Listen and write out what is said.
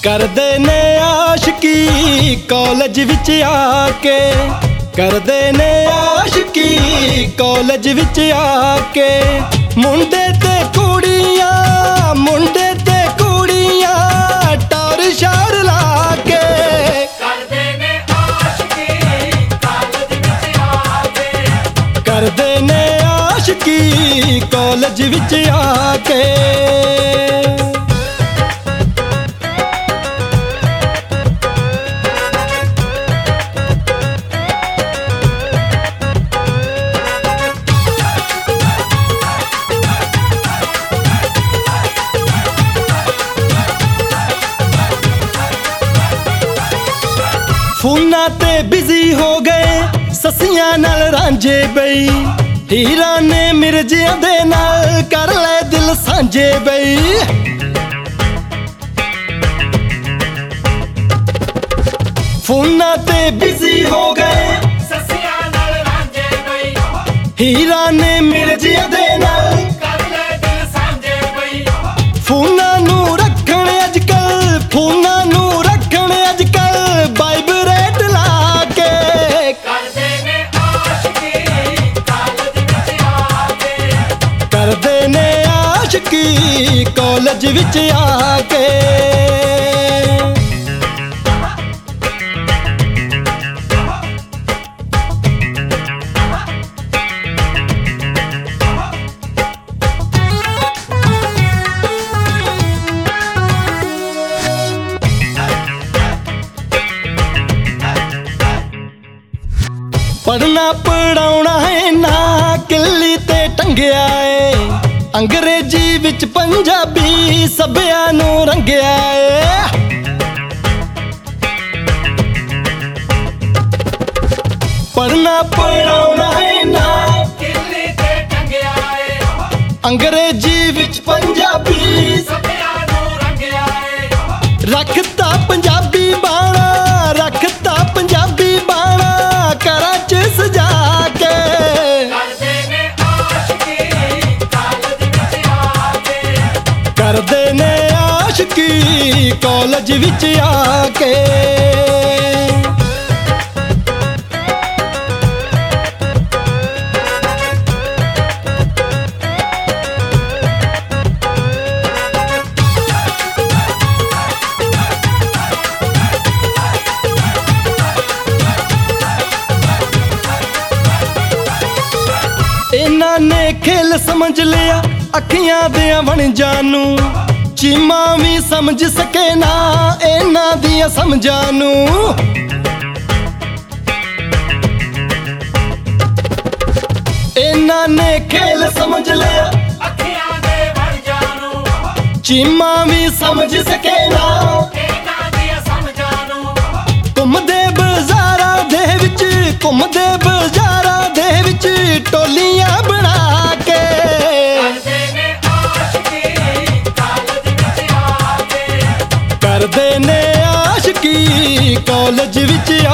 ਕਰਦੇ ਨੇ ਆਸ਼ਕੀ ਕਾਲਜ ਵਿੱਚ ਆ ਕੇ, ਕਰਦੇ ਨੇ ਆਸ਼ਕੀ ਕਾਲਜ ਵਿੱਚ ਆ ਕੇ। ਮੁੰਡੇ ਤੇ ਕੁੜੀਆਂ, ਮੁੰਡੇ ਤੇ ਕੁੜੀਆਂ ਟੌਰ ਸ਼ਾਰ ਲਾ ਕੇ ਕਰਦੇ ਨੇ ਆਸ਼ਕੀ ਕਾਲਜ ਵਿੱਚ ਆ ਕੇ, ਕਰਦੇ ਨੇ ਆਸ਼ਕੀ ਕਾਲਜ ਵਿੱਚ ਆ ਕੇ। ਫੋਨਾਂ ਤੇ ਬਿਜ਼ੀ ਹੋ ਗਏ ਸੱਸੀਆਂ ਨਾਲ ਰਾਂਝੇ ਬਈ, ਹੀਰਾਂ ਨੇ ਮਿਰਜ਼ਿਆਂ ਦੇ ਨਾਲ ਕਰ ਲੈ ਦਿਲ ਸਾਂਝੇ ਬਈ। ਫੋਨਾਂ ਤੇ ਬਿਜ਼ੀ ਹੋ ਗਏ ਸੱਸੀਆਂ ਨਾਲ ਰਾਂਝੇ ਬਈ, ਹੀਰਾਂ ਨੇ ਮਿਰਜ਼ਿਆਂ ਦੇ ਨਾਲ ਕਰ ਲੈ ਦਿਲ ਸਾਂਝੇ ਬਈ। ਫੋਨਾਂ ਨੂੰ ਰੱਖਣ ਅੱਜ ਕੱਲ, ਫੋਨਾਂ ਨੂੰ ਰੱਖਣ ਅੱਜ ਕੱਲ ਵਾਈਬਰੇਟ ਲਾ ਕੇ। ਕਰਦੇ ਨੇ ਆਸ਼ਕੀ ਕਾਲਜ ਵਿੱਚ ਆ ਕੇ, ਕਰਦੇ ਨੇ ਆਸ਼ਕੀ ਕਾਲਜ ਵਿੱਚ ਆ ਕੇ। ਪੜ੍ਹਨਾ ਪੜਾਉਣਾ ਹੈ ਨਾ ਕਿੱਲੀ ਤੇ ਟੰਗਿਆ ਏ, ਅੰਗਰੇਜ਼ੀ ਵਿੱਚ ਪੰਜਾਬੀ ਸਭਿਆਂ ਨੂੰ ਰੰਗਿਆ ਏ। ਪੜ੍ਹਨਾ ਪੜਾਉਣਾ ਹੈ ਨਾ ਕਿੱਲੀ ਤੇ ਟੰਗਿਆ ਏ, ਅੰਗਰੇਜ਼ੀ ਵਿੱਚ ਪੰਜਾਬੀ ਸਭਿਆਂ ਨੂੰ ਰੰਗਿਆ ਏ। ਰੱਖਤਾ ਪੰਜਾਬੀ ਬਾਣਾ, ਰੱਖਤਾ ਪੰਜਾਬੀ ਬਾਣਾ ਘਰਾਂ 'ਚ ਸਜਾ ਕੇ। ਕਰਦੇ ਨੇ ਆਸ਼ਕੀ ਕਾਲਜ ਵਿੱਚ ਆ ਕੇ, ਕਰਦੇ ਨੇ ਆਸ਼ਕੀ ਕਾਲਜ ਵਿੱਚ ਆ ਕੇ। ਇਹਨਾਂ ਨੇ ਖੇਲ ਸਮਝ ਲਿਆ ਅੱਖੀਆਂ ਦਿਆਂ ਵਣਜਾਂ ਨੂੰ, ਚੀਮਾਂ ਵੀ ਸਮਝ ਸਕੇ ਨਾ ਇਹਨਾਂ ਦੀਆਂ ਸਮਝਾਂ ਨੂੰ। ਇਹਨਾਂ ਨੇ ਖੇਲ ਸਮਝ ਲਿਆ ਅੱਖੀਆਂ ਦੇ ਵਣਜਾਂ ਨੂੰ, ਚੀਮਾਂ ਵੀ ਸਮਝ ਸਕੇ ਨਾ ਇਹਨਾਂ ਦੀਆਂ ਸਮਝਾਂ ਨੂੰ। ਘੁੰਮਦੇ ਬਾਜ਼ਾਰਾਂ ਦੇ ਵਿੱਚ, ਘੁੰਮਦੇ ਬਾਜ਼ਾਰਾਂ ਦੇ ਵਿੱਚ ਟੋਲੀਆਂ ਬਣਾ ਕੇ। ਕਰਦੇ ਨੇ ਆਸ਼ਕੀ ਕਾਲਜ ਵਿੱਚ ਆ ਕੇ, ਕਰਦੇ ਨੇ ਆਸ਼ਕੀ ਕਾਲਜ ਵਿੱਚ